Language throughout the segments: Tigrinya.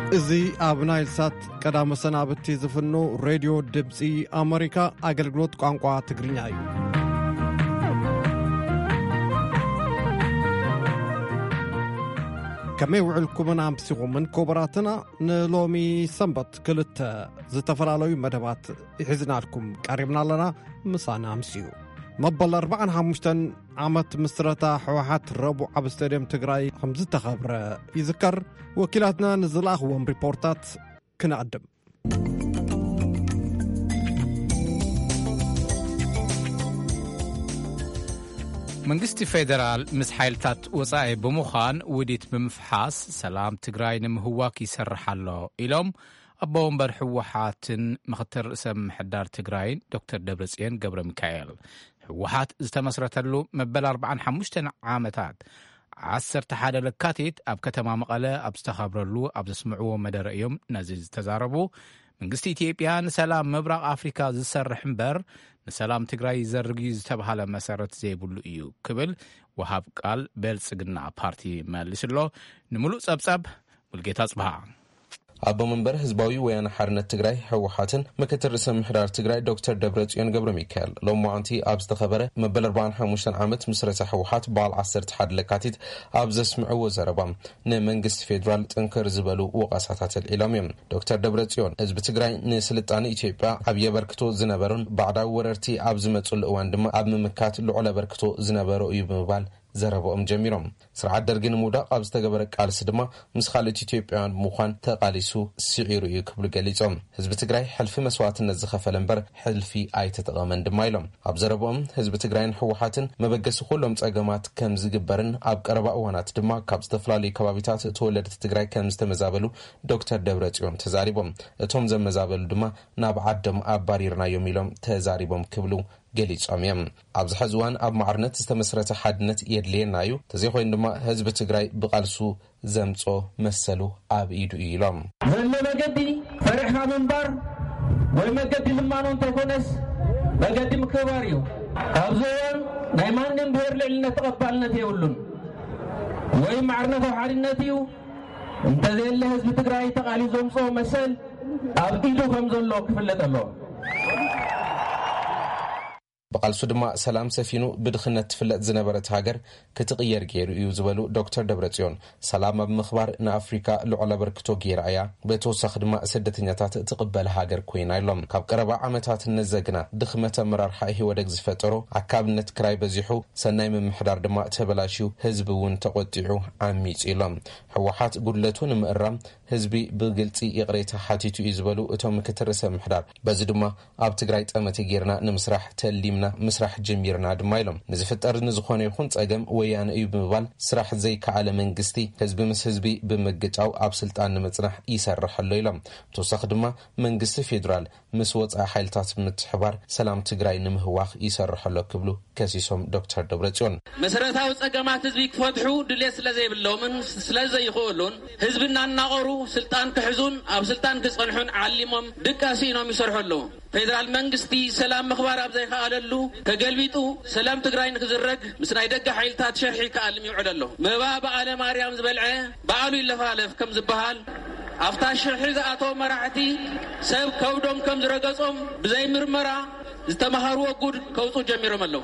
እዙይ ኣብ ናይልሳት ቀዳመ ሰናብቲ ዝፍኖ ሬድዮ ድምፂ ኣሜሪካ ኣገልግሎት ቋንቋ ትግርኛ እዩ። ከመይ ውዕልኩምን ኣምሲኹምን ኮበራትና ንሎሚ ሰንበት ክልተ ዝተፈላለዩ መደባት ይሕዝናልኩም ቀሪብና ኣለና። ምሳና ኣምሲዩ መበል 45 ዓመት ምስረታ ሕወሓት ረቡዕ ኣብ ስታድየም ትግራይ ከም ዝተኸብረ ይዝከር። ወኪላትና ንዝለኣኽዎም ሪፖርታት ክነቐድም። መንግስቲ ፌደራል ምስ ሓይልታት ወፃኢ ብምዃን ውዲት ብምፍሓስ ሰላም ትግራይ ንምህዋክ ይሰርሕ ኣሎ ኢሎም ኣቦ ወንበር ሕወሓትን ምክትል ርእሰ ምሕዳር ትግራይን ዶክተር ደብረጽዮን ገብረ ሚካኤል ሕወሓት ዝተመስረተሉ መበል 45 ዓመታት 11 ለካቲት ኣብ ከተማ መቐለ ኣብ ዝተኸብረሉ ኣብ ዘስምዕዎ መደረ እዮም ነዚ ዝተዛረቡ መንግስቲ ኢትዮጵያ ንሰላም ምብራቕ ኣፍሪካ ዝሰርሕ እምበር ንሰላም ትግራይ ዘርጊ ዝተባሃለ መሰረት ዘይብሉ እዩ ክብል ወሃብ ቃል ብልጽግና ፓርቲ መሊስሎ ንምሉእ ጸብጸብ ሙልጌታ ጽባሃ ኣቦ መንበር ህዝባዊ ወያነ ሓርነት ትግራይ ሕወሓትን ምክትል ርእሰ ምሕዳር ትግራይ ዶክተር ደብረጽዮን ገብረ ሚካኤል ሎማዓንቲ ኣብ ዝተኸበረ መበል 45 ዓመት ምስረታ ሕወሓት በዓል 11 ለካቲት ኣብ ዘስምዕዎ ዘረባ ንመንግስቲ ፌደራል ጥንክር ዝበሉ ወቃሳታት ኣልዒሎም እዮም። ዶክተር ደብረጽዮን ህዝቢ ትግራይ ንስልጣነ ኢትዮጵያ ኣብ የበርክቶ ዝነበሩን ባዕዳዊ ወረርቲ ኣብ ዝመጹሉ እዋን ድማ ኣብ ምምካት ልዑል በርክቶ ዝነበሩ እዩ ብምባል ዘረቦኦም ጀሚሮም ስርዓት ደርጊ ንምውዳቕ ኣብ ዝተገበረ ቃልሲ ድማ ምስ ካልኦት ኢትዮጵያውያን ብምዃን ተቃሊሱ ስዒሩ እዩ ክብሉ ገሊጾም ህዝቢ ትግራይ ሕልፊ መስዋዕትነት ዝኸፈለ እምበር ሕልፊ ኣይተጠቐመን ድማ ኢሎም። ኣብ ዘረቦኦም ህዝቢ ትግራይን ሕወሓትን መበገሲ ኩሎም ጸገማት ከም ዝግበርን ኣብ ቀረባ እዋናት ድማ ካብ ዝተፈላለዩ ከባቢታት ተወለድቲ ትግራይ ከም ዝተመዛበሉ ዶክተር ደብረጽዮን ተዛሪቦም እቶም ዘመዛበሉ ድማ ናብ ዓዶም ኣባሪርናዮም ኢሎም ተዛሪቦም ክብሉ ገሊጾም እዮም። ኣብዚ ሕዚ እዋን ኣብ ማዕርነት ዝተመስረተ ሓድነት የድልየና እዩ ተዘይኮይኑ ድማ ህዝቢ ትግራይ ብቃልሱ ዘምጾ መሰሉ ኣብ ኢዱ እዩ ኢሎም። ዘሎ መገዲ ፈሪሕካ ምንባር ወይ መገዲ ልማኖ እንተይኮነስ መገዲ ምክባር እዩ። ኣብዚ እዋን ናይ ማንም ብሄር ልዕልነት ተቐባልነት የብሉን ወይ ማዕርነት ኣብ ሓድነት እዩ እንተዘየለ ህዝቢ ትግራይ ተቃሊሱ ዘምጾ መሰል ኣብ ኢዱ ከም ዘሎ ክፍለጥ ኣሎ። በቃልሱ ድማ ሰላም ሰፊኑ ብድኽነት ትፍለጥ ዝነበረት ሃገር ክትቕየር ገይሩ እዩ ዝበሉ ዶክተር ደብረጽዮን ሰላም ኣብ ምኽባር ንኣፍሪካ ልዑል በርክቶ ገይራ እያ ብተወሳኺ ድማ ስደተኛታት ትቕበል ሃገር ኮይና ኢሎም። ካብ ቀረባ ዓመታት ነዘግና ድኽመት ኣመራርሓ ህወደግ ዝፈጠሮ ኣካብነት ክራይ በዚሑ ሰናይ ምምሕዳር ድማ ተበላሽዩ ህዝቢ እውን ተቆጢዑ ዓሚጽ ኢሎም። ሕወሓት ጉድለቱ ንምእራም ህዝቢ ብግልጺ ይቕሬታ ሓቲቱ እዩ ዝበሉ እቶም ምክትል ርእሰ ምሕዳር በዚ ድማ ኣብ ትግራይ ጠመቲ ጌርና ንምስራሕ ተሊምና ምስራሕ ጀሚርና ድማ ኢሎም። ንዝፍጠር ንዝኾነ ይኹን ጸገም ወያነ እዩ ብምባል ስራሕ ዘይከኣለ መንግስቲ ህዝቢ ምስ ህዝቢ ብምግጫው ኣብ ስልጣን ንምጽናሕ ይሰርሕ ኣሎ ኢሎም። ተወሳኺ ድማ መንግስቲ ፌደራል ምስ ወፃኢ ሓይልታት ምትሕባር ሰላም ትግራይ ንምህዋኽ ይሰርሕ ኣሎ ክብሉ ከሲሶም ዶክተር ደብረጽዮን መሰረታዊ ጸገማት ህዝቢ ክፈትሑ ድሌት ስለዘይብሎምን ስለዘይኽእሉን ህዝብና እናቆሩ ስልጣን ክሕዙን ኣብ ስልጣን ክጸንሑን ዓሊሞም ድቃሲኖም ይሰርሑ ኣለዉ። ፌደራል መንግስቲ ሰላም ምኽባር ኣብ ዘይከኣለሉ ተገልቢጡ ሰላም ትግራይ ንክዝረግ ምስ ናይ ደገ ሓይልታት ሸርሒ ከኣልም ይውዕል ኣሎ። መባ በዓለ ማርያም ዝበልዐ በዓሉ ይለፋለፍ ከም ዝበሃል ኣብታ ሸርሒ ዝኣተው መራሕቲ ሰብ ከብዶም ከም ዝረገጾም ብዘይ ምርመራ ዝተመሃሩ ወጉድ ከውፁ ጀሚሮም ኣለዉ።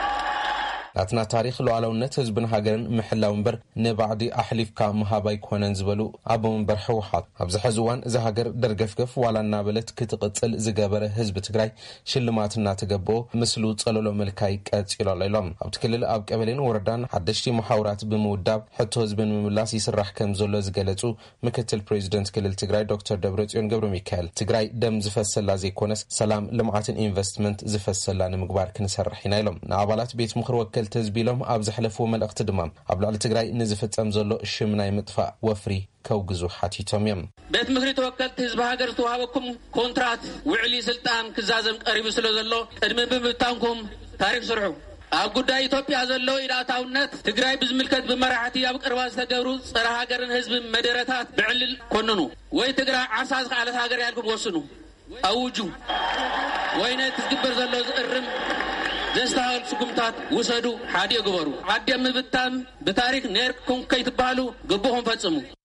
ናትና ታሪክ ሉዓላውነት ህዝብን ሃገርን ምሕላው እምበር ንባዕዲ ኣሕሊፍካ መሃባይ ኮነን ዝበሉ ኣቦ መንበር ሕወሓት ኣብዚ ሕዚ እዋን እዚ ሃገር ደርገፍገፍ ዋላ እናበለት ክትቕጽል ዝገበረ ህዝቢ ትግራይ ሽልማት እናተገብኦ ምስሉ ጸለሎ መልካይ ቀጺሉ ኣሎ ኢሎም። ኣብቲ ክልል ኣብ ቀበሌን ወረዳን ሓደሽቲ መሓውራት ብምውዳብ ሕቶ ህዝብን ምምላስ ይስራሕ ከም ዘሎ ዝገለጹ ምክትል ፕሬዚደንት ክልል ትግራይ ዶክተር ደብረጽዮን ገብረ ሚካኤል ትግራይ ደም ዝፈሰላ ዘይኮነስ ሰላም ልምዓትን ኢንቨስትመንት ዝፈሰላ ንምግባር ክንሰርሕ ኢና ኢሎም። ንኣባላት ቤት ምክር ወከል ተዝቢሎም ኣብ ዝሕለፍዎ መልእኽቲ ድማ ኣብ ላዕሊ ትግራይ ንዝፍጸም ዘሎ ሽም ናይ ምጥፋእ ወፍሪ ከውግዙ ሓቲቶም እዮም። ቤት ምክሪ ተወከልቲ ህዝቢ ሃገር ዝተዋሃበኩም ኮንትራት ውዕሊ ስልጣን ክዛዘም ቀሪቡ ስለ ዘሎ ቅድሚ ብምብታንኩም ታሪክ ስርሑ። ኣብ ጉዳይ ኢትዮጵያ ዘሎ ኢዳታውነት ትግራይ ብዝምልከት ብመራሕቲ ኣብ ቅርባ ዝተገብሩ ፀረ ሃገርን ህዝብን መደረታት ብዕልል ኮንኑ ወይ ትግራይ ዓርሳ ዝኸኣለት ሃገር ያልኩም ወስኑ ኣውጁ ወይ ነቲ ዝግበር ዘሎ ዝእርም ዘስተሃል ስጉምታት ውሰዱ ሓዲዮ ግበሩ ዓድየ ምብታም ብታሪክ ነርኩም ከይትባሃሉ ግቡኹም ፈጽሙ።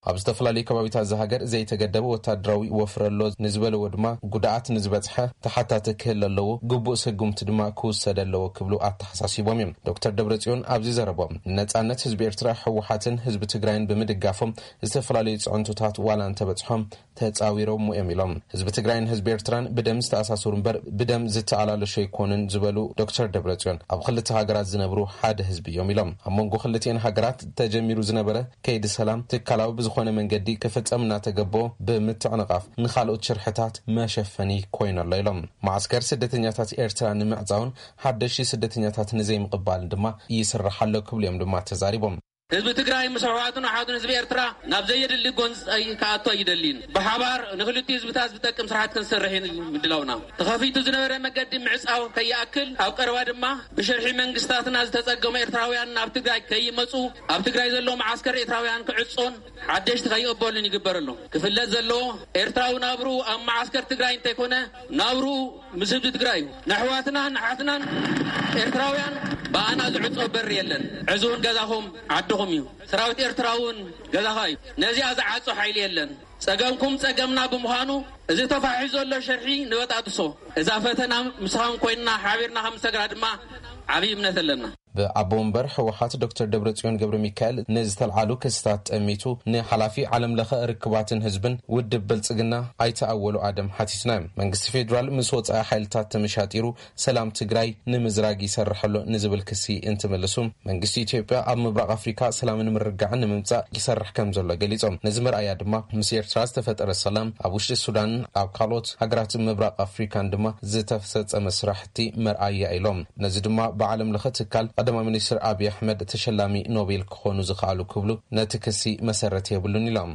ኣብ ዝተፈላለዩ ከባቢታት ዝሃገር ዘይተገደበ ወታደራዊ ወፍረሎ ንዝበለዎ ድማ ጉዳኣት ንዝበጽሐ ተሓታተ ክህለለዎ ግቡእ ስጉምቲ ድማ ክውሰደለዎ ክብሉ ኣተሓሳሲቦም እዮም። ዶክተር ደብረጽዮን ኣብዚ ዘረቦም ነጻነት ህዝቢ ኤርትራ ሕወሓትን ህዝቢ ትግራይን ብምድጋፎም ዝተፈላለዩ ጽዕንቱታት ዋላ እንተበጽሖም ተጻዊሮም እዮም ኢሎም ህዝቢ ትግራይን ህዝቢ ኤርትራን ብደም ዝተኣሳሰሩ እምበር ብደም ዝተኣላለሹ ይኮኑን ዝበሉ ዶክተር ደብረጽዮን ኣብ ክልተ ሃገራት ዝነብሩ ሓደ ህዝቢ እዮም ኢሎም ኣብ መንጎ ክልቲአን ሃገራት ተጀሚሩ ዝነበረ ከይዲ ሰላም ትካላዊ ብዝኾነ መንገዲ ክፍጸም እናተገበኦ ብምትዕንቃፍ ንኻልኦት ሽርሕታት መሸፈኒ ኮይኑ ኣሎ ኢሎም ማዕስከር ስደተኛታት ኤርትራ ንምዕጻውን ሓደሽቲ ስደተኛታት ንዘይምቕባልን ድማ ይስራሕ ኣሎ ክብሉ እዮም ድማ ተዛሪቦም ህዝቢ ትግራይ ምስ ሕወሓትን ሓዱን ህዝቢ ኤርትራ ናብ ዘየድሊ ጎንፂ ከኣቶ ይደሊን ብሓባር ንክልቲኡ ህዝብታት ዝጠቅም ስራሕት ክንሰርሕ ምድላውና ተኸፊቱ ዝነበረ መገዲ ምዕፃው ከይኣክል ኣብ ቀረባ ድማ ብሸርሒ መንግስታትና ዝተጸገሙ ኤርትራውያን ናብ ትግራይ ከይመፁ ኣብ ትግራይ ዘሎ ማዓስከር ኤርትራውያን ክዕጾን ሓደሽቲ ከይቕበሉን ይግበረሉ ክፍለጥ ዘለዎ ኤርትራዊ ናብሩ ኣብ ማዓስከር ትግራይ እንተይኮነ ናብሩ ምስ ህዝቢ ትግራይ ንኣሕዋትና ንሓትናን ኤርትራውያን በኣና ዝዕጾ በር የለን ዕዙውን ገዛኹም ዓድኹም እዩ ሰራዊት ኤርትራውን ገዛኻ እዩ ነዚኣ ዝዓጾ ሓይሊ የለን ጸገምኩም ጸገምና ብምዃኑ እዚ ተፋሒዙ ዘሎ ሸርሒ ንበጣጥሶ እዛ ፈተና ምስኻን ኮይንና ሓቢርና ከምሰግራ ድማ ዓብይ እምነት ኣለና በአቦ ወንበር ሕወሓት ዶክተር ደብረጽዮን ገብረ ሚካኤል ንዝተልዓሉ ክስታት ጠሚቱ ንሓላፊ ዓለም ለኸ ርክባትን ህዝብን ውድብ ብልጽግና ኣይተኣወሉ ኣደም ሓቲትና መንግስቲ ፌደራል ምስ ወጻኢ ሓይልታት ተመሻጢሩ ሰላም ትግራይ ንምዝራግ ይሰርሐሎ ንዝብል ክሲ እንትመልሱ መንግስቲ ኢትዮጵያ ኣብ ምብራቕ ኣፍሪካ ሰላምን ምርጋዕን ንምምጻእ ይሰርሕ ከም ዘሎ ገሊጾም ነዚ መርኣያ ድማ ምስ ኤርትራ ዝተፈጠረ ሰላም ኣብ ውሽጢ ሱዳን ኣብ ካልኦት ሃገራት ምብራቕ ኣፍሪካን ድማ ዝተፈጸመ ስራሕቲ መርኣያ ኢሎም ነዚ ድማ ብዓለም ለኸ ትካል ቀዳማይ ሚኒስትር አብይ አህመድ ተሸላሚ ኖቤል ክኾኑ ዝኽኣሉ ክብሉ ነቲ ክሲ መሰረት የብሉን ኢሎም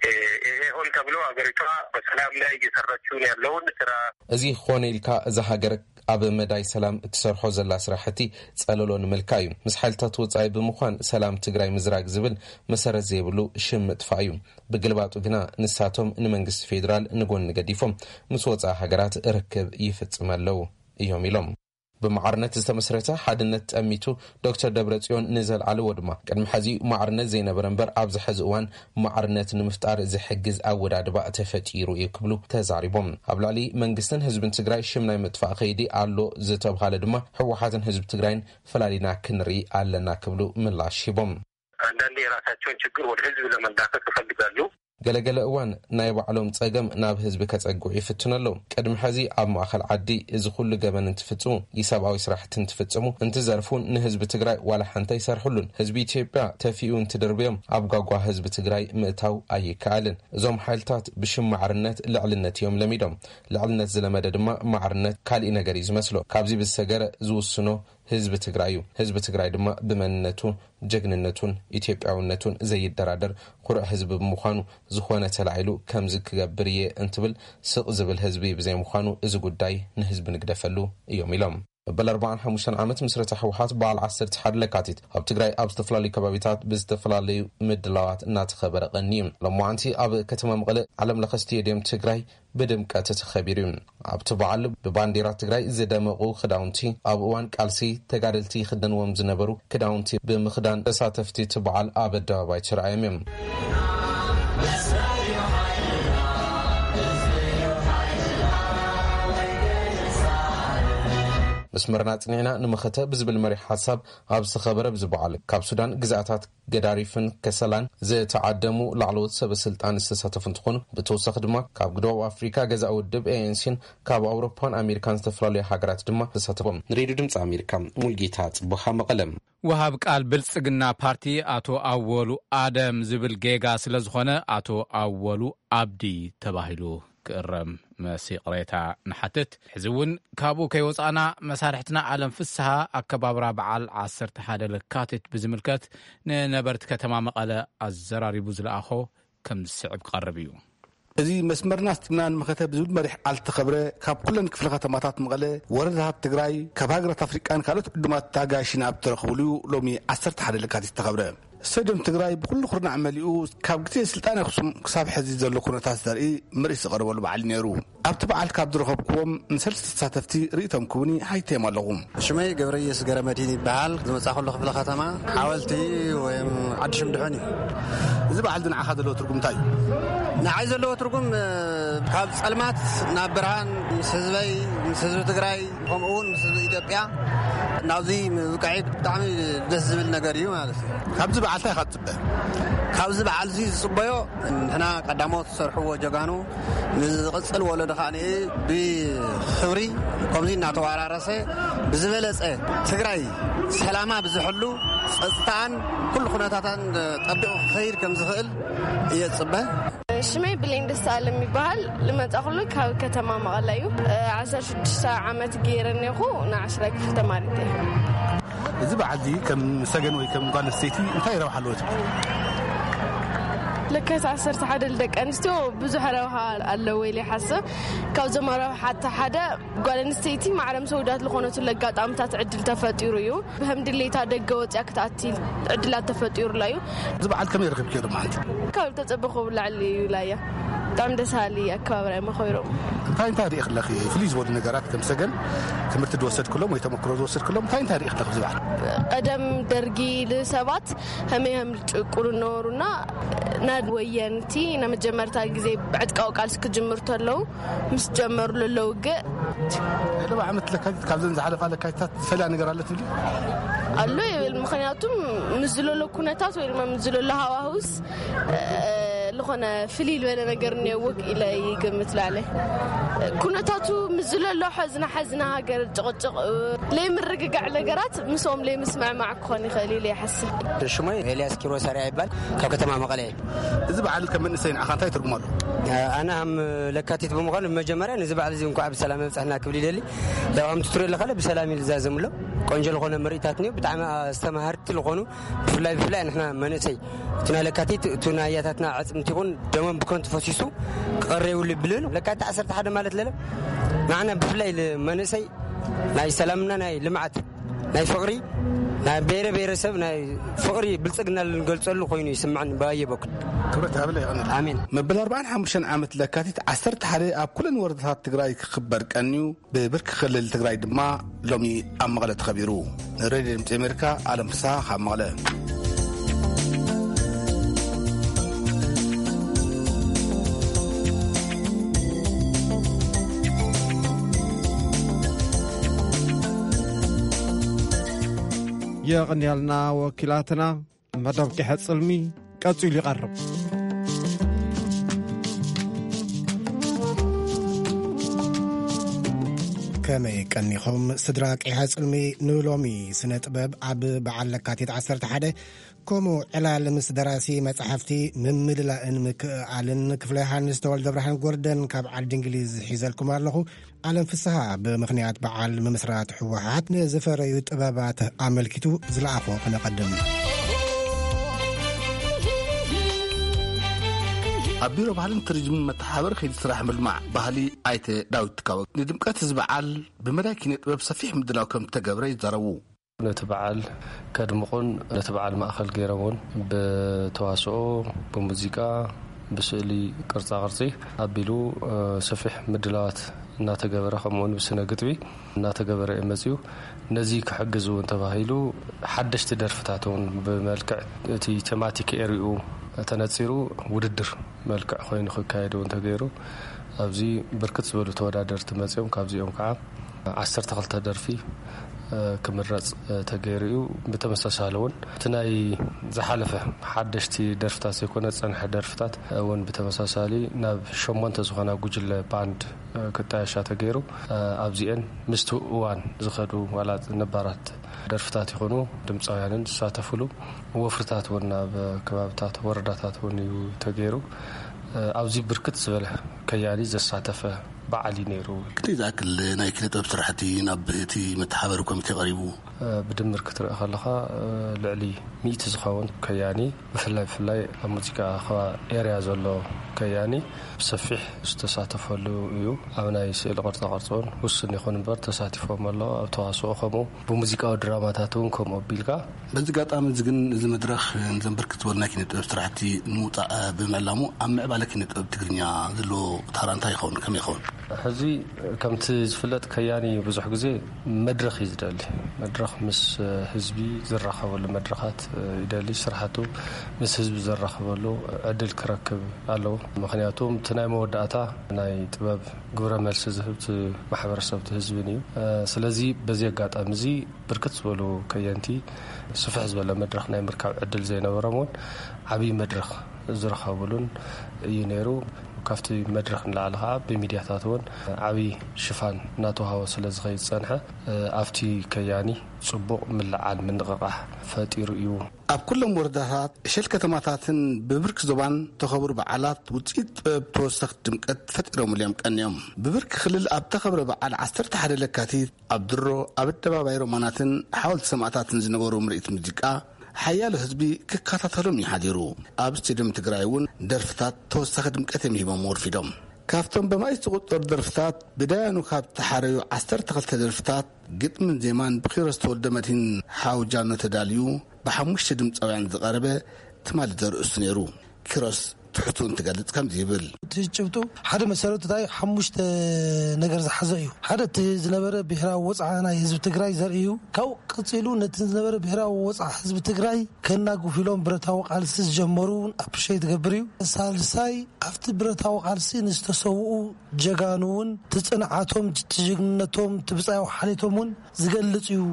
ይሄን ተብሎ አገሪቷ በሰላም ላይ እየሰራችው ያለውን ስራ እዚ ኾነ ኢልካ እዛ ሃገር ኣብ መዳይ ሰላም እትሰርሖ ዘላ ስራሕቲ ጸለሎ ንምልካ እዩ ምስ ሓይልታት ወጻኢ ብምዃን ሰላም ትግራይ ምዝራግ ዝብል መሰረት ዘይብሉ ሽም ጥፋ እዩ ብግልባጡ ግና ንሳቶም ንመንግስቲ ፌደራል ንጎን ገዲፎም ምስ ወጻኢ ሃገራት ርክብ ይፍጽመለው እዮም ኢሎም بمعرنة استمسرته حدنت أميتو دكتور دبرتيون نزل على ودما كان محزي معرنة زينة برنبر أبز حزوان معرنة نمفتار زي حجز أول عدباء تفتيرو يقبلو تزاريبهم أبلالي منجستن حزب تجراي شمنا متفق خيدي على زتب خالدما هو حاتن حزب تجراين فلالينا كنري على ناكبلو من لاشيبهم عندنا راساتون شكر والحزب لما ندافع خلي ገለገለ እዋን ናይ ባዕሎም ጸገም ናብ ህዝቢ ከጸጉዕ ይፍትነሎ ቀድም ሕዚ ኣብ ማእኸል ዓዲ እዚ ኩሉ ገበን እንትፍጽሙ ይሰብኣዊ ስራሕቲ እንትፍጽሙ እንትዘርፉን ንህዝቢ ትግራይ ዋላ ሓንታ ይሰርሑሉን ህዝቢ ኢትዮጵያ ተፊኡ እንትድርብዮም ኣብ ጓጓ ህዝቢ ትግራይ ምእታው ኣይከኣልን እዞም ሓይልታት ብሽም ማዕርነት ልዕልነት እዮም ለሚዶም ልዕልነት ዝለመደ ድማ ማዕርነት ካልእ ነገር እዩ ዝመስሎ ካብዚ ብዝሰገረ ዝውስኖ ህዝብ ትግራይ ድማ ብመንነቱን ጀግንነቱን ኢትዮጵያውነቱን ዘይደራደር ቁርዕ ህዝብ ብምዃኑ ዝኾነ ተላዒሉ ከምዚ ክገብርየ እንትብል ስቕ ዝብል ህዝቢ ብዘይ ምዃኑ እዚ ጉዳይ ንህዝቢ ንግደፈሉ እዮም ኢሎም በል 45 ዓመት ምስረታ ሕወሓት በዓል 11 ለካቲት ኣብ ትግራይ ኣብ ዝተፈላለዩ ከባቢታት ብዝተፈላለዩ ምድላዋት እናተኸበረ ቀኒዩ ሎማዓንቲ ኣብ ከተማ መቐለ ዓለም ለኸ ስቴድየም ትግራይ بدمقة تخبيرون أبتبعل ببانديرة تجري زدمقو خداونتي أبوان كالسي تجارلتي خدن ومزنبرو كداونتي بمخدان تساتفتي تبعل أبدا بايشر أيمم مسمرنات نحنا نمخته بزبل مريح حساب أبز خبره بزبعل كاب سودان جزاتات جداريفن كسلان زي تعدمو لعلوت سب السلطان استساتفن تكون بتوسخ دما كاب جدو أفريقيا جزء الدب إنسين كاب أوروبان أمريكان استفلالي حجرات دما استساتفهم نريد دمت أمريكا ملجيتات بحام قلم وهاب قال بلصقنا بارتي أتو أولو آدم زبل جيجا سلزخونه أتو أولو عبدي تباهلو كرم مسي قريتا نحتت حزون كابو كيوصانا مسارحتنا عالم فسها أكباب رابعال 11 لكاتت بزملكت نبرت كتما مقالة الزراري بوزل أخو كم السعب قربيو እዚ መስመርና ስጥናን መከተብ ዝብል መሪሕ አልተኸብረ ካብ ኩለን ክፍለ ከተማታት መቐለ ወረዳታት ትግራይ ካብ ሃገራት ኣፍሪቃን ካልኦት ዕዱማት ታጋሽን ኣብ ተረኽብሉ ሎሚ 11 ለካቲት ተኸብረ سدم تግራይ بكل خرنا عمليو كاب ግዜ ስልጣን አክሱም ክሳብ ሕዚ ዘሎ ኩነታት ዘርኢ ምርኢት ዝቀርበሉ በዓል ነይሩ ኣብቲ በዓል ካብ ዝረኸብክዎም ንሰለስተ ተሳተፍቲ ርእቶም ክውኒ ሃይተም ኣለኹም ሽመይ ገብረየስ ገረመዲን ይበሃል ዝመጻ ኩሉ ክፍለ ከተማ ሓወልቲ ወይ ዓዲ ሽምድሕን እዚ በዓል ድንዓኻ ዘለዎ ትርጉም እንታይ ንዓይ ዘለዎ ትርጉም ካብ ጸልማት ናብ ብርሃን ምስ ህዝበይ ምስ ህዝቢ ትግራይ ከምኡ እውን ምስ ኢትዮጵያ ናውዚ ምብቃዒ ብጣዕሚ ደስ ዝብል ነገር እዩ ማለት እዩ ካብዚ በዓል እንታይ ካጽበ ካብዚ በዓል እዚ ዝጽበዮ ንሕና ቀዳሞት ዝሰርሕዎ ጀጋኑ ንዝቕጽል ወለዶ ኸዓኒ ብኽብሪ ከምዚ እናተወራረሰ ብዝበለጸ ትግራይ ሰላማ ብዝሕሉ ጸጥታን ኩሉ ኩነታታን ጠቢቑ ክኸይድ ከም ዝኽእል እየ ዝጽበ ሽመይ ብሌን ደሳለም ይበሃል ልመጻ ኩሉ ካብ ከተማ መቐለ እዩ 16 ዓመት ገይረኒኹ ን10 ክፍሊ ተማሪት እየ እዚ በዓል እዚ ከም ሰገን ወይ ከም ጓል ኣንስተይቲ እንታይ ረብሓ ኣለዎ ትብል لكاس 11 ደቂ ኣንስትዮ ብዙሕ ረብሓ ኣለዎ ኢለ ይሓስብ ካብዞም ረብሓት ሓደ ጓል ኣንስተይቲ ማዕረም ሰውዳት ዝኾነቱ ለጋጣምታት ዕድል ተፈጢሩ እዩ ብህም ድሌታ ደገ ወፅያ ክትኣቲ ዕድላት ተፈጢሩላ እዩ እዚ በዓል ከመይ ረኺብክ እዩ ማለት ካብ ተጸበኹ ብላዕሊ እዩ ላያ በጣም ደሳሊ ኣከባብራ መኸይሮም እንታይ ሪኢኽ ለኺ ፍሉይ ዝበሉ ነገራት ከም ሰገን ትምህርቲ ዝወሰድ ኩሎም ወይ ተመክሮ ዝወሰድ ኩሎም እንታይ ሪኢኽ ለኺ ዝበዓል ቀደም ደርጊ ለሰባት ከመይም ጭቁሩ ነበሩና ናብ ወየንቲ ንመጀመርታ ግዜ ዕጥቃው ቃልስ ክጅምር ተለው ምስ ጀመሩ ለውገ ለባ ዓመት ለካቲት ካብዘን ዝሓለፋ ለካቲታት ፈላ ነገር አለ ትብል አሎ ይብል ምክንያቱም ምዝለሎ ኩነታት ወይ ምዝለሎ ሃዋሁስ لخنا فليل ولا نقرني وك إلى يقمت له كنتاتو مزل الله حزنا هاجر تقطق ليه مرقق على جرات مسوم ليه مسمع معك خاني خليل يحسن شماي إلياس كيرو سريع يبال كوكتة مع مقالين إذا بعد كم نسين أخانتي ترجماله أنا هم لكاتي بمقال مجمرة إذا بعد زين كعب سلامة إحنا كبلي لي لو هم تطري لخاله بسلامي لزازم له كونجل خونه مريتاتني بتعمل استمهرت الخونه فلا إحنا ما نسي تنا لكاتي تنا ياتنا تكون دمن بكون تفسيسو قريو اللي بلون لكات 10 حدا مالت له معنا بفلاي ما نسي ناي سلامنا ناي لمعت ناي فقري ناي بيرسب ناي فقري بلصقنا نقلصلو خوينو يسمعن باي بكل كبرت هبل امين مبل 45 عامت لكاتيت 10 حدا اب كلن وردات تግራይ ክخبر ቀኒው በብርክ ክልል ትግራይ ድማ ሎሚ ኣብ መቐለ ተኸቢሩ ሬድዮ ኣሜሪካ ዓለም ፍሳ ካብ መቐለ يغنيالنا وكيلاتنا مدام كحد صلمي قصو يقرب كما يكنيخم استدراك إحاسلمي نولومي سنة طباب عب بعلكاتيت 11 كومو علال مسدراسي مصحفتي ممدلاءن مكعالن كفل يوحنس تولد برهان غوردن كاب عالد انجليز حيزلكم ኣለኹ ዓለም ፍስሓ ብምኽንያት በዓል ምምስራት ሕወሓት ንዝፈረዩ ጥበባት ኣመልኪቱ ዝለኣኾ ክነቐድም ኣብ ቢሮ ባህልን ትርጅምን መተሓበር ከይዲ ስራሕ ምልማዕ ባህሊ ኣይተ ዳዊት ትካወ ንድምቀት ዝበዓል ብመዳይ ኪነ ጥበብ ሰፊሕ ምድላው ከም ተገብረ ይዛረቡ ነቲ በዓል ከድምቑን ነቲ በዓል ማእኸል ገይረውን ብተዋስኦ ብሙዚቃ ብስእሊ ቅርጻ ቅርጺ ኣቢሉ ሰፊሕ ምድላዋት እናተገበረ ከምኡውን ብስነ ግጥሚ እናተገበረ እመጽዩ ነዚ ክሕግዙ እንተባሂሉ ሓደሽቲ ደርፍታትን ብመልክዕ እቲ ቴማቲክ ኤሪኡ ተነጺሩ ውድድር መልክዕ ኮይኑ ክካየዱ እንተገይሩ ኣብዚ ብርክት ዝበሉ ተወዳደርቲ መጽዮም ካብዚኦም ከዓ 12 ደርፊ ክምረጽ ተገይሩ ብተመሳሳለውን ትናይ ዝሓለፈ ሓደሽቲ ደርፍታት ዘይኮነ ጸንሐ ደርፍታት እውን ብተመሳሳሊ ናብ 8 ዝኾና ጉጅለ ባንድ ክጣየሻ ተገይሩ ኣብዚአን ምስቱ እዋን ዝኸዱ ዋላት ነባራት ደርፍታት ይኾኑ ድምጻውያንን ዝሳተፍሉ ወፍርታት እውን ናብ ከባብታት ወረዳታት እውን እዩ ተገይሩ ኣብዚ ብርክት ዝበለ ከያኒ ዘሳተፈ በዓል ነይሩ ክሪዛክል ናይ ክነጥበብ ስራሕቲ ናብ እቲ መተሓበሪ ኮሚቴ ቀሪቡ ብድምር ክትርኢ ከለኻ ልዕሊ 100 ዝኸውን ከያኒ ብፍላይ ኣብ ሙዚቃ ኸ ኤርያ ዘሎ ከያኒ ብሰፊሕ ዝተሳተፈሉ እዩ ኣብ ናይ ስእሊ ቅርፃ ውስን ይኹን እምበር ተሳቲፎም ኣሎ ኣብ ተዋስኦ ከምኡ ብሙዚቃዊ ድራማታት እውን ከምኡ ኣቢልካ በዚ ጋጣሚ ግን እዚ መድረኽ ንዘንበርክት ዝበሉ ናይ ክነጥበብ ስራሕቲ ንምውፃእ ብምዕላሙ ኣብ ምዕባለ ክነጥበብ ትግርኛ ዘሎ ታራንታ ይኸውን ከመይ ይኸውን ሕዚ ከምቲ ዝፍለጥ ከያኒ ብዙሕ ግዜ መድረኽ ይዝደሊ መድረኽ ምስ ህዝቢ ዝራኸበሉ መድረኻት ይደሊ ስራሕቱ ምስ ህዝቢ ዝራኸበሉ ዕድል ክረክብ ኣለዎ ምክንያቱም እቲ ናይ መወዳእታ ናይ ጥበብ ግብረ መልሲ ዝህብቲ ማሕበረሰብቲ ህዝብን እዩ ስለዚ በዚ ኣጋጣሚ እዚ ብርክት ዝበሉ ከየንቲ ስፍሕ ዝበለ መድረኽ ናይ ምርካብ ዕድል ዘይነበሮም እውን ዓብይ መድረኽ ዝረኸብሉን እዩ ነይሩ ካብቲ መድረኽ ንላዕሊ ከዓ ብሚድያታት እውን ዓብይ ሽፋን እናተዋሃቦ ስለ ዝኸይድ ፀንሐ ኣብቲ ከያኒ ፅቡቕ ምልዓል ምንቕቓሕ ፈጢሩ እዩ ኣብ ኩሎም ወረዳታት እሸል ከተማታትን ብብርክ ዞባን ተኸብሩ በዓላት ውፅኢት ጥበብ ተወሰኽቲ ድምቀት ፈጢሮም እዮም ቀኒዮም ብብርክ ክልል ኣብ ተኸብረ በዓል 11 ለካቲት ኣብ ድሮ ኣብ ኣደባባይ ሮማናትን ሓወልቲ ሰማዕታትን ዝነበሩ ምርኢት ሙዚቃ ሓያሎ ህዝቢ ክከታተሎም ይሓዲሩ ኣብ ስቴድየም ትግራይ እውን ደርፍታት ተወሰኸ ድምቀት የሚሂቦም ወርፊዶም ካብቶም በማይ ዝቁጠሩ ደርፍታት ብዳያኑ ካብ ተሓረዩ 12 ደርፍታት ግጥምን ዜማን ብኺሮስ ተወልደ መድህን ሓውጃኖ ተዳልዩ ብ5 ድምፃውያን ዝቐረበ ትማሊ ዘርእሱ ነይሩ ኪሮስ ትሕቱን ትገልጽ ከም ዝብል ትጭብጡ ሓደ መሰረታዊ 5 ነገር ዝሓዘ እዩ ሓደ እቲ ዝነበረ ብሄራዊ ወፃኢ ናይ ህዝቢ ትግራይ ዘርእዩ ካብ ቅጽሉ ነቲ ዝነበረ ብሄራዊ ወፃኢ ህዝቢ ትግራይ ከናጉፊሎም ብረታዊ ቃልሲ ዝጀመሩ ኣፕሪሼት ገብር እዩ ሳልሳይ ኣብቲ ብረታዊ ቃልሲ ንዝተሰውኡ ጀጋኑውን ትጽንዓቶም ትጅግነቶም ትብጻዩ ሓሊቶምን ዝገልጽ እዩ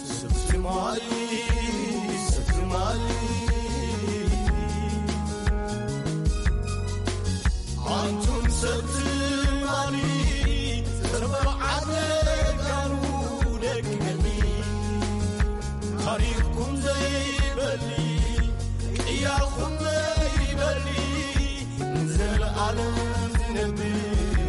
አንቱም ሰትማኒ ተበዓደ ጋሩ ደግመኒ ታሪክኩም ዘይበሊ ቅያኹም ዘይበሊ ዘለዓለም ዝነብር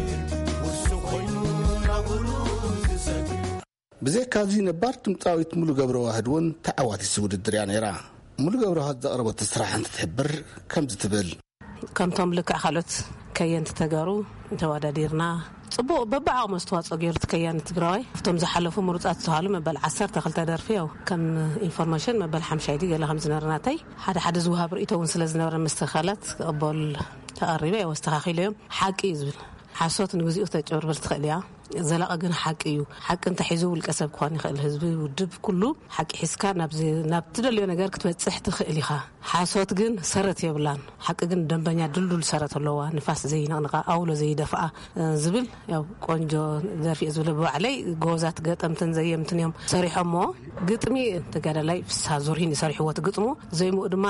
ውሱ ኮይኑ ናብሉ ዝሰግር ብዘይካዚ ነባር ድምፃዊት ሙሉ ገብረ ዋህድ እውን ተዓዋቲት ውድድር እያ ነይራ ሙሉ ገብረ ዋህድ ዘቕረበት ስራሕ እንትትሕብር ከም ዝትብል ከምቶም ልክዕ ካልኦት ከየንቲ ተጋሩ ተወዳዲርና ጽቡቕ በባዓው መስተዋጽኦ ገይሩ ከያንቲ ትግራይ ኣብቶም ዝሓለፉ ምሩጻት ዝተሃሉ መበል 12 ደርፊ ያው ከም ኢንፎርሜሽን መበል 50 ገለ ከም ዝነበርናታይ ሓደ ዝውሃብ ርእቶውን ስለ ዝነበረ መስተኻላት ቅበል ተቐሪበ ወስተኻኺሎም ሓቂ ዝብል ሓሶት ንግዚኡ ተጨርብል ትኽእል እያ ዘላቐ ግን ሓቂ እዩ ሓቂ እንተሒዙ ውልቀ ሰብ ክኾን ይኽእል ህዝቢ ውድብ ኩሉ ሓቂ ሒዝካ ናብ ትደልዮ ነገር ክትበፅሕ ትኽእል ኢኻ ሓሶት ግን ሰረት የብላን ሓቂ ግን ደንበኛ ድልዱል ሰረት ኣለዋ ንፋስ ዘይነቕንቓ ኣውሎ ዘይደፍኣ ዝብል ያው ቆንጆ ዘርፊ ዝብል በዓለይ ጎዛት ገጠምትን ዘየምትን እዮም ሰሪሖሞ ግጥሚ ተጋዳላይ ፍስሓ ዙርሂን ይሰሪሕዎ ግጥሙ ዘይሙ ድማ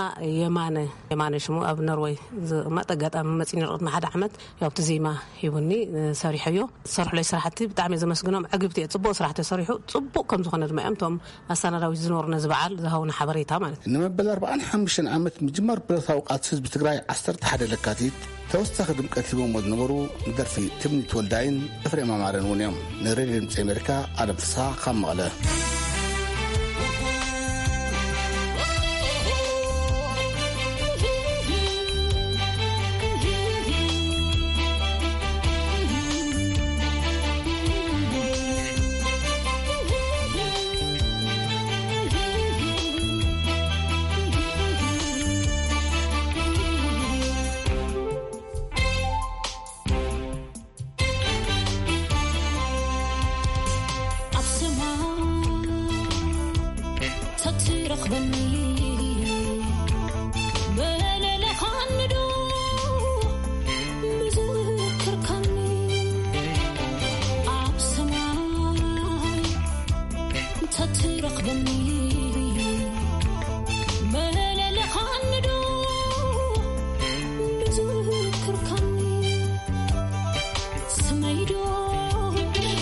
የማነ ሽሙ ኣብ ኖርዌይ ማጠጋጣሚ መፂን ርቕት ሓደ ዓመት ያው ዜማ ሂቡኒ ሰሪሕዮ ሰርሕለይ ስራሕቲ ብጣዕሚ ዘመስግኖም ዕግብቲ ጽቡቕ ስራሕቲ ሰሪሑ ጽቡቕ ከም ዝኾነ ድማ እምቶም ኣሰናዳዊ ዝኖርነ ዝበዓል ዝሃውና ሓበሬታ ማለት ንመበል 45 ዓመት ምጅማር ብረታዊ ቃልሲ ህዝቢ ትግራይ 11 ለካቲት ተወሳኺ ድምቀት ሂቦም ዝነበሩ ደርፊ ትምኒት ወልዳይን ኤፍሬም ኣማረን እውን እዮም ንሬድዮ ድምፂ ኣሜሪካ ኣለም ፍስሓ ካብ መቐለ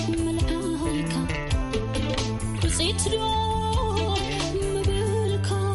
It's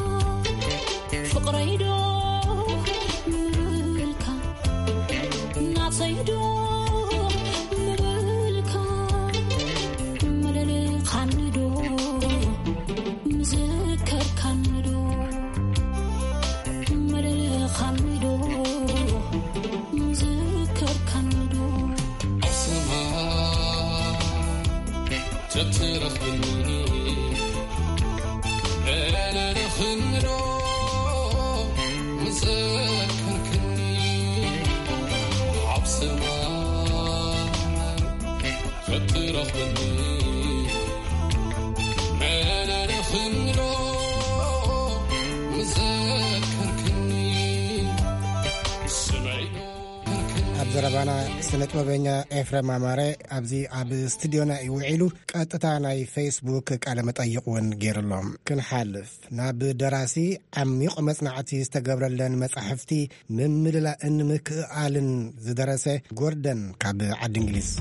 ዘረባና ስነ-ጥበበኛ ኤፍሬም አማረ ኣብዚ ኣብ ስቱድዮና ይውዒሉ ቀጥታ ናይ ፌስቡክ ቃለ መጠይቅ እውን ገይሩሎም ክንሓልፍ ናብ ደራሲ ዓሚቕ መጽናዕቲ ዝተገብረለን መጻሕፍቲ ምምልላእን ምክኣልን ዝደረሰ ጎርደን ካብ ዓዲ እንግሊዝ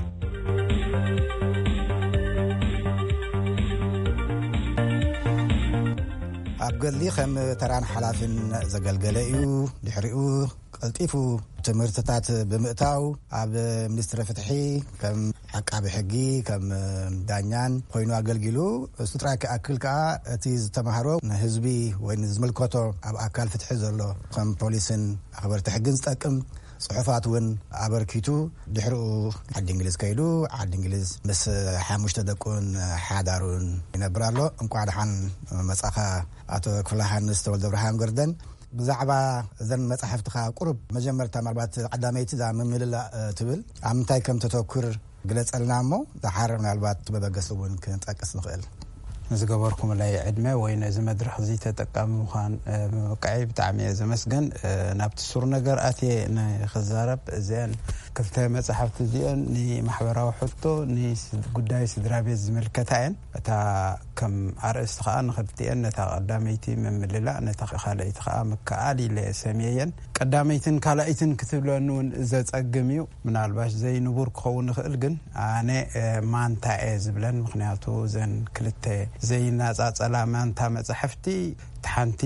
ኣብ ገሊ ከም ተራን ሓላፍን ዘገልገለ እዩ ድሕሪኡ ቀልጢፉ ትምህርትታት ብምእታው ኣብ ሚኒስትሪ ፍትሒ ከም ዓቃቢ ሕጊ ከም ዳኛን ኮይኑ አገልግሉ ሱጥራይ ክኣክል ከዓ እቲ ዝተማሃሮ ንህዝቢ ወይ ንዝምልከቶ ኣብ ኣካል ፍትሒ ዘሎ ከም ፖሊስን ኣኽበርቲ ሕግን ዝጠቅም ጽሑፋት እውን ኣበርኪቱ ድሕሪኡ ዓዲ እንግሊዝ ከይዱ ዓዲ እንግሊዝ ምስ ሓሙሽተ ደቁን ሓዳሩን ይነብር ኣሎ እንኳዕ ደሓን መጻኻ ኣቶ ክፍላሃንስ ተወልደ ብርሃን ጎርደን ብዛዕባ እዘን መጻሕፍትኻ ቁሩብ መጀመርታ ምናልባት ቀዳመይቲ ዛ ምምልላእ ትብል ኣብ ምንታይ ከም ተተኩር ግለጸልና እሞ ዛሓር ምናልባት በበገስ እውን ክንጠቅስ ንኽእል ዝገበርኩም ላይ ዕድመ ወይ ነዚ መድረኽ እዚ ተጠቃሚ ምዃን መወቃዒ ብጣዕሚ ዘመስገን ናብቲ ሱር ነገር ኣትየ ንኽዛረብ እዚአን ክልተ መጽሓፍቲ እዚአን ንማሕበራዊ ሕቶ ንጉዳይ ስድራ ቤት ዝምልከታ እየን እታ ከም ኣርእስቲ ከዓ ንኽልቲአን ነታ ቀዳመይቲ ምምልላእ ነታ ካልአይቲ ከዓ ምክኣል ኢለ ሰሚየን ቀዳመይትን ካልአይትን ክትብለኒ እውን ዘጸግም እዩ ምናልባሽ ዘይንቡር ክኸውን ንኽእል ግን ኣነ ማንታ እየ ዝብለን ምክንያቱ ዘን ክልተ ዘይናጻጸላ ማንታ መጽሕፍቲ ተሓንቲ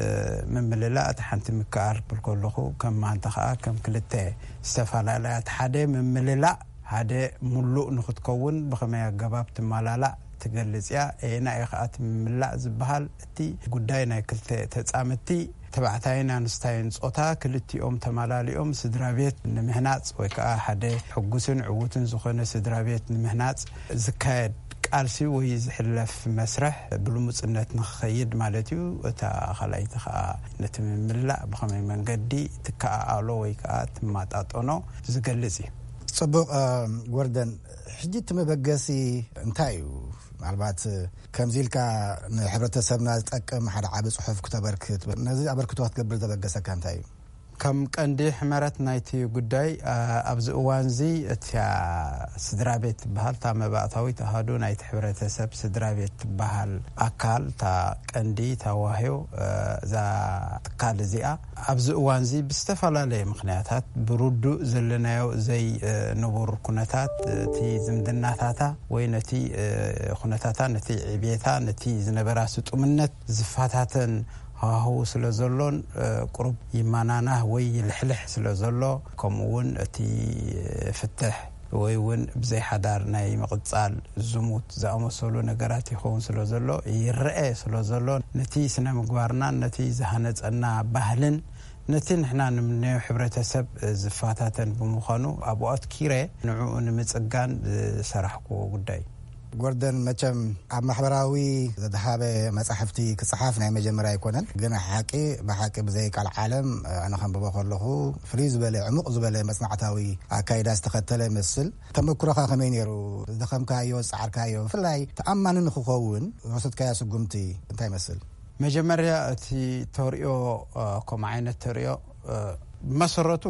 ምምልላእ ተሓንቲ ምክኣል ክብል ከለኹ ከም ማንታ ከዓ ከም ክልተ ዝተፈላለዩ ሓደ ምምልላእ ሓደ ሙሉእ ንኽትከውን ብኸመይ ኣገባብ ትመላላእ ትገልጽ እያ ኤና ኢኸኣት ምምላእ ዝበሃል እቲ ጉዳይ ናይ ክልተ ተጻምቲ ተባዕታይን ኣንስታይን ጾታ ክልቲኦም ተመላሊኦም ስድራ ቤት ንምህናጽ ወይ ከዓ ሓደ ሕጉስን ዕዉትን ዝኾነ ስድራ ቤት ንምህናጽ ዝካየድ ቃልሲ ወይ ዝሕለፍ መስርሕ ብልሙጽነት ንኽኸይድ ማለት እዩ እታ ካልአይቲ ከዓ ነቲ ምምላእ ብኸመይ መንገዲ ትከኣሎ ወይ ከዓ ትማጣጠኖ ዝገልጽ እዩ ጽቡቕ ጎርደን ሕጂ ትመበገሲ እንታይ እዩ ምናልባት ከምዚ ኢልካ ንሕብረተሰብና ዝጠቅም ሓደ ዓቢ ጽሑፍ ክተበርክት ነዚ ኣበርክቶ ክትገብር ዘበገሰካ እንታይ እዩ ከም ቀንዲ ሕመረት ናይቲ ጉዳይ ኣብዚ እዋን እዚ እቲ ስድራ ቤት ትበሃል ታ መባእታዊ ተሃዱ ናይቲ ሕብረተሰብ ስድራ ቤት ትበሃል ኣካል ታ ቀንዲ ተዋህዮ እዛ ትካል እዚኣ ኣብዚ እዋን እዚ ብዝተፈላለየ ምክንያታት ብሩዱእ ዘለናዮ ዘይ ንቡር ኩነታት እቲ ዝምድናታታ ወይ ነቲ ኩነታታ ነቲ ዕብየታ ነቲ ዝነበራ ስጡምነት ዝፋታተን ሃሁ ስለ ዘሎን ቁሩብ ይማናናህ ወይ ይልሕልሕ ስለ ዘሎ ከምኡውን እቲ ፍትሕ ወይ እውን ብዘይ ሓዳር ናይ መቕጻል ዝሙት ዝኣመሰሉ ነገራት ይኸውን ስለ ዘሎ ይርአ ስለ ዘሎ ነቲ ስነ ምግባርና ነቲ ዝሃነጸና ባህልን ነቲ ንሕና ንምንዮ ሕብረተሰብ ዝፋታተን ብምዃኑ ኣብኡ ኣትኪረ ንዕኡ ንምጽጋን ዝሰራሕኩ ጉዳይ ጎርደን መቸም ኣብ ማሕበራዊ ዘድሃበ መጻሕፍቲ ክጽሓፍ ናይ መጀመርያ ኣይኮነን ግን ሓቂ ብሓቂ ብዘይ ቃል ዓለም ኣነ ከንብቦ ከለኹ ፍሉይ ዝበለ ዕሙቕ ዝበለ መጽናዕታዊ ኣካይዳ ዝተኸተለ ይመስል ተመክሮኻ ከመይ ነይሩ ዝደኸምካዮ ጻዓርካዮ ብፍላይ ተኣማኒ ንክኸውን ወሰድካዮ ስጉምቲ እንታይ ይመስል መጀመርያ እቲ ተሪኦ ከምኡ ዓይነት ተሪኦ መሰረቱ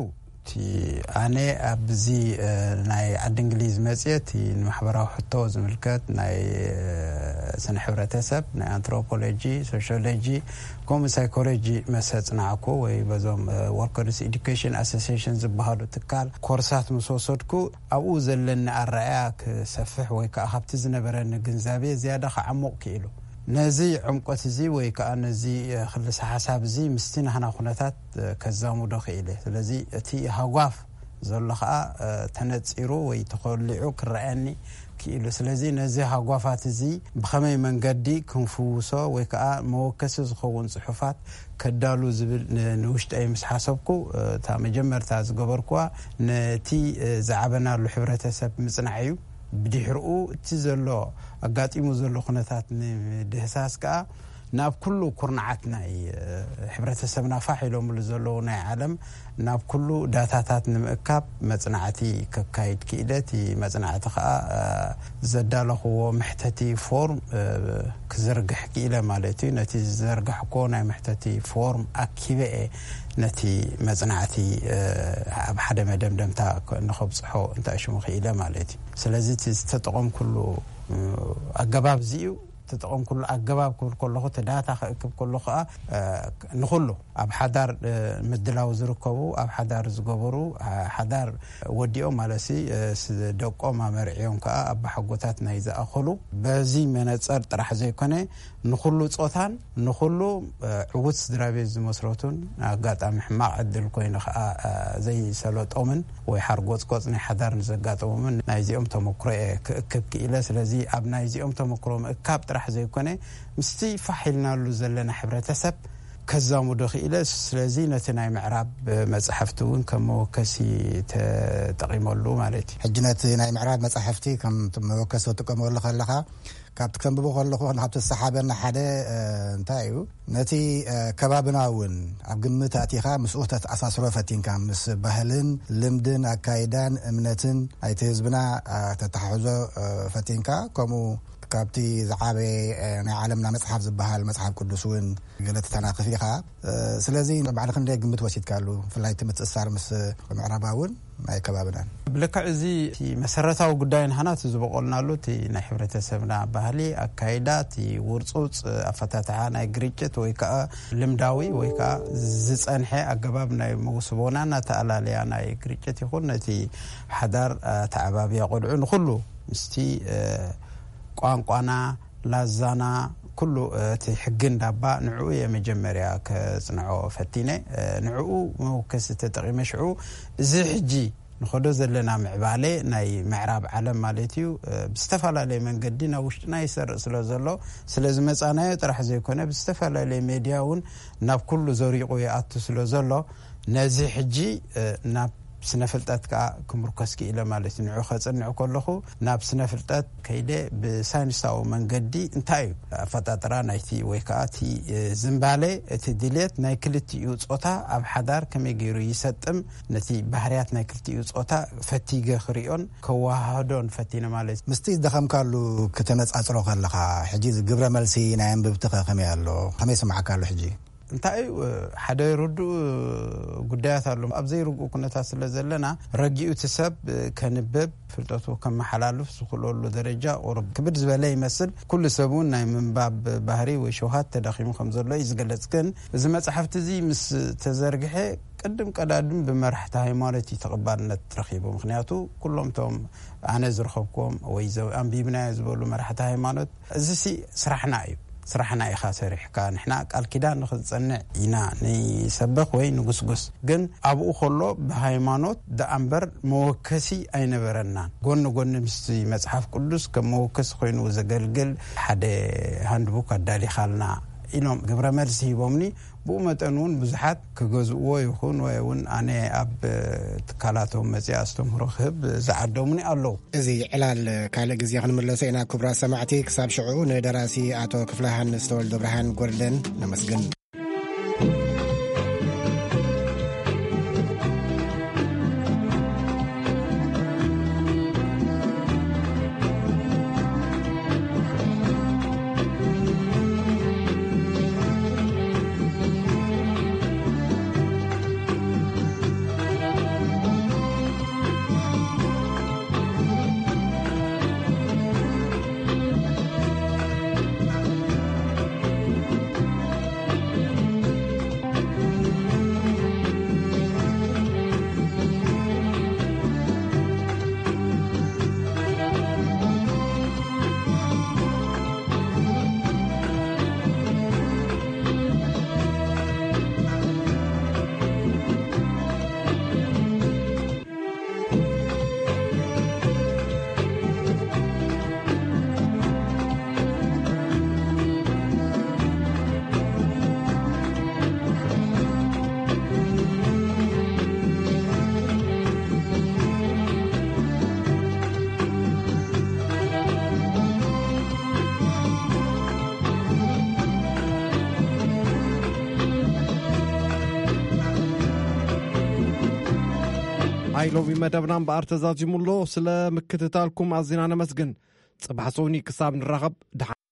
ኣነ ኣብዚ ናይ ዓዲ እንግሊዝ መጽየት ንማሕበራዊ ሕቶ ዝምልከት ናይ ስነ ሕብረተሰብ ናይ አንትሮፖሎጂ ሶሺዮሎጂ ከምኡ ሳይኮሎጂ መሰጽናዕኩ ወይ በዞም ወርከርስ ኤዱኬሽን አሶሲዬሽን ዝበሃሉ ትካል ኮርሳት ምሰወሰድኩ ኣብኡ ዘለኒ ኣረኣያ ክሰፍሕ ወይ ከዓ ካብቲ ዝነበረኒ ግንዛቤ ዝያዳ ከዓሙቕ ክኢሉ ነዚ ዕምቆት እዚ ወይ ከዓ ነዚ ክልስ ሓሳብ እዚ ምስቲ ናህና ኩነታት ከዛሙዶ ክኢለ ስለዚ እቲ ሃጓፍ ዘሎ ከዓ ተነጺሩ ወይ ተኸሊዑ ክረአኒ ክኢሉ ስለዚ ነዚ ሃጓፋት እዚ ብኸመይ መንገዲ ክንፍውሶ ወይ ከዓ መወከሲ ዝኸውን ጽሑፋት ከዳሉ ዝብል ንውሽጠይ ምስ ሓሰብኩ እታ መጀመርታ ዝገበርኩዋ ነቲ ዝዓበናሉ ሕብረተሰብ ምጽናዕ እዩ ብድሕሪኡ እቲ ዘሎ ኣጋጢሙ ዘሎ ኩነታት ንድህሳስ ከዓ ናብ ኩሉ ኩርናዓትና ሕብረተሰብና ፋሒሎም ዘለዉ ናይ ዓለም ናብ ኩሉ ዳታታት ንምእካብ መጽናዕቲ ከካይድ ክኢለት መጽናዕቲ ከዓ ዘዳለኽዎ ምሕተቲ ፎርም ክዘርግሕ ክኢለ ማለት እዩ ነቲ ዘርግሕኮ ናይ ምሕተቲ ፎርም ኣኪበአ ነቲ መጽናዕቲ ኣብ ሓደ መደምደምታ ንኸብጽሖ እንታይ ሽሙ ክኢለ ማለት እዩ ስለዚ ዝተጠቐም ኩሉ ኣገባብ እዚኡ ተጠቐም ኩሉ ኣገባብ ኩሉ ዳታ ክእክብ ኩሉ ከዓ ንኹሉ ኣብ ሓዳር ምድላው ዝርከቡ ኣብ ሓዳር ዝገበሩ ሓዳር ወዲኦም ማለሲ ደቆም ኣመርዒዮም ከዓ ኣብ ሓጎታት ናይ ዝኣኸሉ በዚ መነጽር ጥራሕ ዘይኮነ ንኹሉ ጾታን ንኹሉ ዕውት ስድራቤት ዝመስረቱን ኣጋጣሚ ሕማቕ ዕድል ኮይኑ ከዓ ዘይሰለጦምን ወይ ሓርጎጽቆጽ ናይ ሓዳር ንዘጋጠሞምን ናይዚኦም ተመክሮ ክእክብ ክኢለ ስለዚ ኣብ ናይዚኦም ተመክሮ ምእካብ ጥራሕ ዘይኮነ ምስቲ ፋሒልናሉ ዘለና ሕብረተሰብ ከዛሙዶ ክኢለ ስለዚ ነቲ ናይ ምዕራብ መጽሕፍቲ እውን ከም መወከሲ ተጠቂመሉ ማለት እዩ ሕጂ ነቲ ናይ ምዕራብ መጽሕፍቲ ከም መወከሲ ተጠቀመሉ ከለኻ ካብቲ ከንብቦ ከለኹ ካብቲ ዝሰሓበና ሓደ እንታይ እዩ ነቲ ከባብና እውን ኣብ ግምት ኣቲኻ ምስኡ ተተኣሳስሮ ፈቲንካ ምስ ባህልን ልምድን ኣካይዳን እምነትን ናይቲ ህዝብና ተተሓሕዞ ፈቲንካ ከምኡ ካብቲ ዝዓበየ ናይ ዓለምና መጽሓፍ ዝበሃል መጽሓፍ ቅዱስ እውን ገለ ተተናኽፍ ኢኻ ስለዚ ባዕልክ ክንደይ ግምት ወሲድካሉ ብፍላይ እቲ ምትእስሳር ምስ ምዕራባውን ናይ ከባብናን ብልክዕ እዚ መሰረታዊ ጉዳይ ንሓናት ዝበቆልናሉ እቲ ናይ ሕብረተሰብና ባህሊ ኣካይዳ እቲ ውርፁፅ ኣፈታትሓ ናይ ግርጭት ወይ ከዓ ልምዳዊ ወይ ከዓ ዝጸንሐ ኣገባብ ናይ መውስቦና ናተኣላለያ ናይ ግርጭት ይኹን ነቲ ሓዳር ተዓባብያ ቆልዑ ንኹሉ ምስቲ ቋንቋና ላዛና ኩሉ እቲ ሕግን ዳባ ንዕኡ የመጀመርያ ከጽንዖ ፈቲነ ንዕኡ መወከሲ ተጠቂመሽዑ እዚ ሕጂ ንኸዶ ዘለና ምዕባለ ናይ ምዕራብ ዓለም ማለት እዩ ብዝተፈላለየ መንገዲ ናብ ውሽጥና ይሰርቕ ስለ ዘሎ ስለዚ መጻናዮ ጥራሕ ዘይኮነ ብዝተፈላለየ ሜድያ እውን ናብ ኩሉ ዘሪቑ ይኣቱ ስለ ዘሎ ነዚ ሕጂ ናብ ስነ ፍልጠት ከዓ ክምርኮስ ክኢለ ማለት ንዑ ኸጽንዑ ከለኹ ናብ ስነ ፍልጠት ከይደ ብሳይንሳዊ መንገዲ እንታይ እዩ ኣፈጣጥራ ናይቲ ወይ ከዓ እቲ ዝምባለ እቲ ድሌት ናይ ክልቲኡ ጾታ ኣብ ሓዳር ከመይ ገይሩ ይሰጥም ነቲ ባህርያት ናይ ክልቲኡ ጾታ ፈቲገ ክሪኦን ከዋሃዶን ፈቲነ ማለት ምስቲ ዝደኸምካሉ ከተነጻጽሮ ከለኻ ሕጂ ግብረ መልሲ ናይ ኣንብብቲ ከመይ ኣሎ ከመይ ስምዓካ ኣሎ ሕጂ እንታይ ሓደ ርዱእ ጉዳያት ኣሎ ኣብ ዘይርጉእ ኩነታት ስለ ዘለና ረጊኡ ትሰብ ከንብብ ፍልጠቱ ከመሓላልፍ ዝኽእለሉ ደረጃ ቁርብ ክብድ ዝበለ ይመስል ኩሉ ሰብ እውን ናይ ምንባብ ባህሪ ወይ ሸውሃት ተዳኺሙ ከም ዘሎ እዩ ዝገለጽ ግን እዚ መጽሓፍቲ እዚ ምስ ተዘርግሐ ቅድም ቀዳድም ብመራሕቲ ሃይማኖት ተቐባልነት ረኺቡ ምክንያቱ ኩሎም ቶም ኣነ ዝረኸብኩም ወይ ኣንቢብናዮ ዝበሉ መራሕቲ ሃይማኖት እዚ ስራሕና እዩ ስራሕና ኢኻ ሰሪሕካ ንሕና ቃል ኪዳን ንኽንጸንዕ ኢና ንሰበኽ ወይ ንጉስጉስ ግን ኣብኡ ከሎ ብሃይማኖት ደኣምበር መወከሲ ኣይነበረናን ጎኒ ጎኒ ምስቲ መጽሓፍ ቅዱስ ከም መወከሲ ኮይኑ ዘገልግል ሓደ ሃንድቡክ ኣዳሊኻልና ኢሎም ግብረ መልሲ ሂቦምኒ ብኡ መጠን እውን ብዙሓት ክገዝእዎ ይኹን ወይ እውን ኣነ ኣብ ትካላቶም መፅያ ኣስተምህሮ ክህብ ዝዓደሙኒ ኣለዉ እዚ ዕላል ካልእ ግዜ ክንምለሶ ኢና ክቡራ ሰማዕቲ ክሳብ ሽዑ ንደራሲ ኣቶ ክፍለሃንስ ተወልደ ብርሃን ጎርደን ነመስግን ናይ ሎሚ መደብና እምበኣር ተዛዚሙሎ ስለ ምክትታልኩም ኣዝና ነመስግን ጽባሕ ጽውኒ ክሳብ ንራኸብ